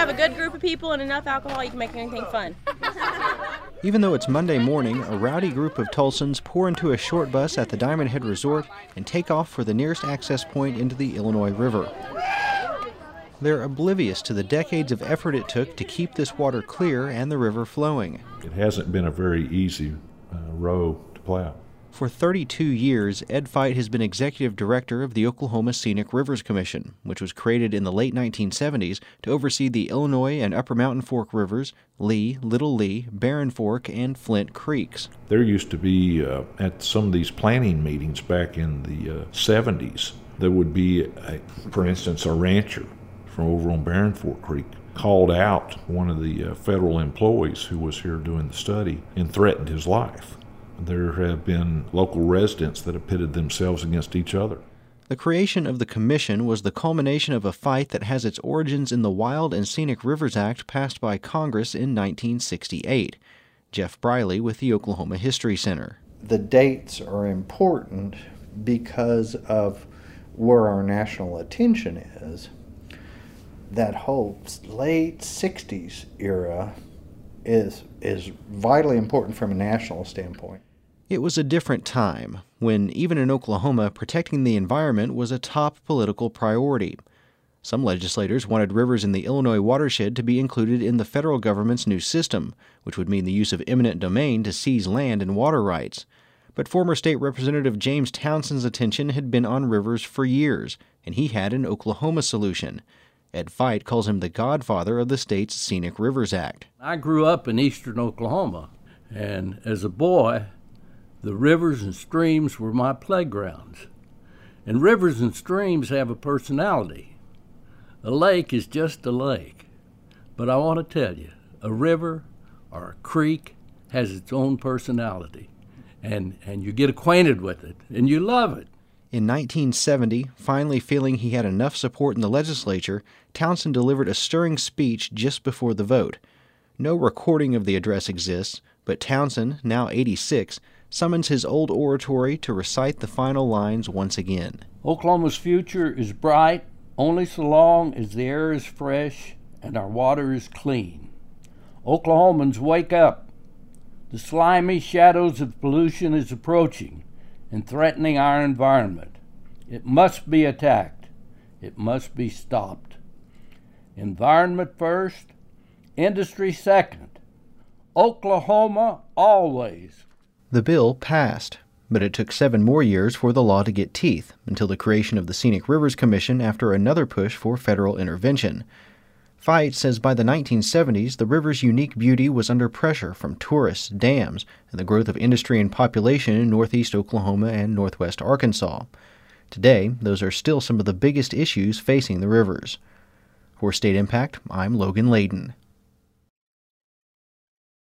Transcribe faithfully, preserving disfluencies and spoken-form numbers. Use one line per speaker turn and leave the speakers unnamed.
have a good group of people and enough alcohol, you can make anything fun.
Even though it's Monday morning, a rowdy group of Tulsans pour into a short bus at the Diamond Head Resort and take off for the nearest access point into the Illinois River. They're oblivious to the decades of effort it took to keep this water clear and the river flowing.
It hasn't been a very easy uh, row to plow.
For thirty-two years, Ed Feit has been executive director of the Oklahoma Scenic Rivers Commission, which was created in the late nineteen seventies to oversee the Illinois and Upper Mountain Fork rivers, Lee, Little Lee, Barren Fork, and Flint Creeks.
There used to be, uh, at some of these planning meetings back in the uh, seventies, there would be, a, for instance, a rancher from over on Barren Fork Creek called out one of the uh, federal employees who was here doing the study and threatened his life. There have been local residents that have pitted themselves against each other.
The creation of the commission was the culmination of a fight that has its origins in the Wild and Scenic Rivers Act passed by Congress in nineteen sixty-eight. Jeff Briley with the Oklahoma History Center.
The dates are important because of where our national attention is. That whole late sixties era is is vitally important from a national standpoint.
It was a different time, when even in Oklahoma, protecting the environment was a top political priority. Some legislators wanted rivers in the Illinois watershed to be included in the federal government's new system, which would mean the use of eminent domain to seize land and water rights. But former State Representative James Townsend's attention had been on rivers for years, and he had an Oklahoma solution. Ed Feit calls him the godfather of the state's Scenic Rivers Act.
I grew up in eastern Oklahoma, and as a boy, the rivers and streams were my playgrounds. And rivers and streams have a personality. A lake is just a lake. But I want to tell you, a river or a creek has its own personality. And, and you get acquainted with it, and you love it.
In nineteen seventy, finally feeling he had enough support in the legislature, Townsend delivered a stirring speech just before the vote. No recording of the address exists, but Townsend, now eighty-six, summons his old oratory to recite the final lines once again.
Oklahoma's future is bright only so long as the air is fresh and our water is clean. Oklahomans, wake up. The slimy shadows of pollution is approaching and threatening our environment. It must be attacked. It must be stopped. Environment first, industry second. Oklahoma always.
The bill passed, but it took seven more years for the law to get teeth, until the creation of the Scenic Rivers Commission after another push for federal intervention. Feit says by the nineteen seventies, the river's unique beauty was under pressure from tourists, dams, and the growth of industry and population in northeast Oklahoma and northwest Arkansas. Today, those are still some of the biggest issues facing the rivers. For State Impact, I'm Logan Layden.